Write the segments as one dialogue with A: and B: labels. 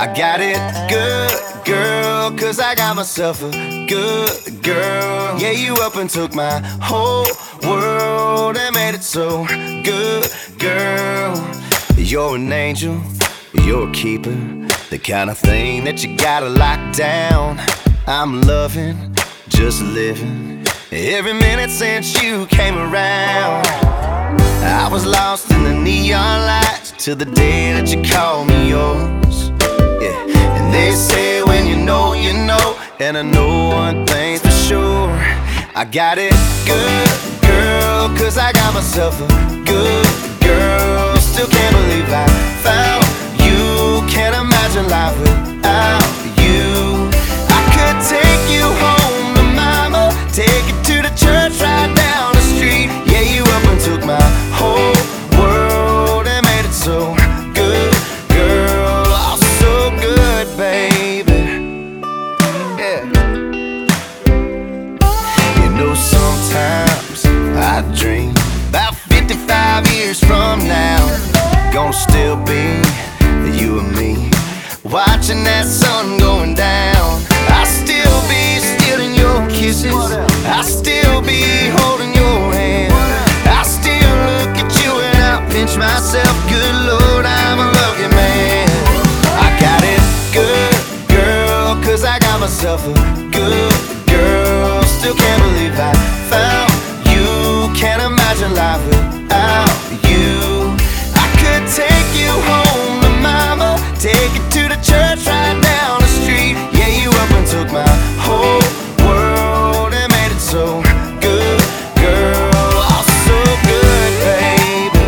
A: I got it good, girl, 'cause I got myself a good girl. Yeah, you up and took my whole world and made it so good, girl. You're an angel, you're a keeper, the kind of thing that you gotta lock down. I'm loving, just living, every minute since you came around. I was lost in the neon lights till the day that you called me yours. Yeah, and they say when you know, you know, and I know one thing's for sure. I got it good, girl, 'cause I got myself a good girl. Still can't believe I found you. Can't imagine life without you. I could take you home to mama, take you to the church right down the street. Yeah, you up and took my whole world and made it so good, girl. Oh, so good, baby. Yeah. You know, sometimes I dream about 55 years from now, gonna still be you and me, watching that sun going down. I'll still be stealing your kisses, I'll still be holding your hand. I still look at you and I'll pinch myself. Good Lord, I'm a lucky man. I got it good, girl, 'cause I got myself a good girl. Still can't believe I found you. Can't imagine life without you. I could take you home to mama, take you to the church right down the street. Yeah, you up and took my whole world and made it so good, girl. Oh, so good, baby.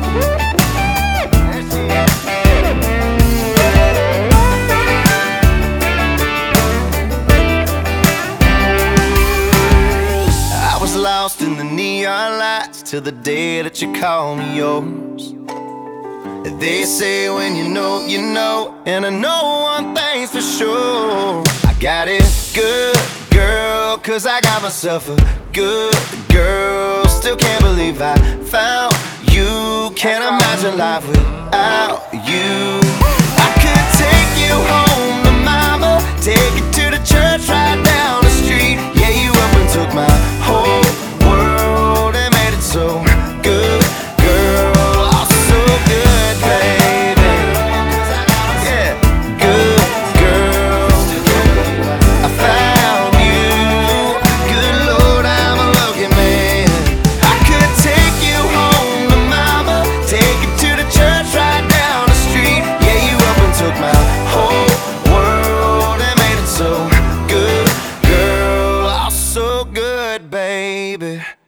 A: I was lost in the neon lights till the day that you called me yours. They say when you know, you know, and I know one thing's for sure. I got it good, girl, 'cause I got myself a good girl. Still can't believe I found you. Can't imagine life without you. I could take you home to mama, take you to the church right down the street. Yeah, you up and took my whole world and made it so good, girl. Oh, so good, baby. Yeah, good girl. I found you. Good Lord, I'm a lucky man. I could take you home to mama, take you to the church right down the street. Yeah, you up and took my whole world and made it so good, girl. Oh, so good, baby.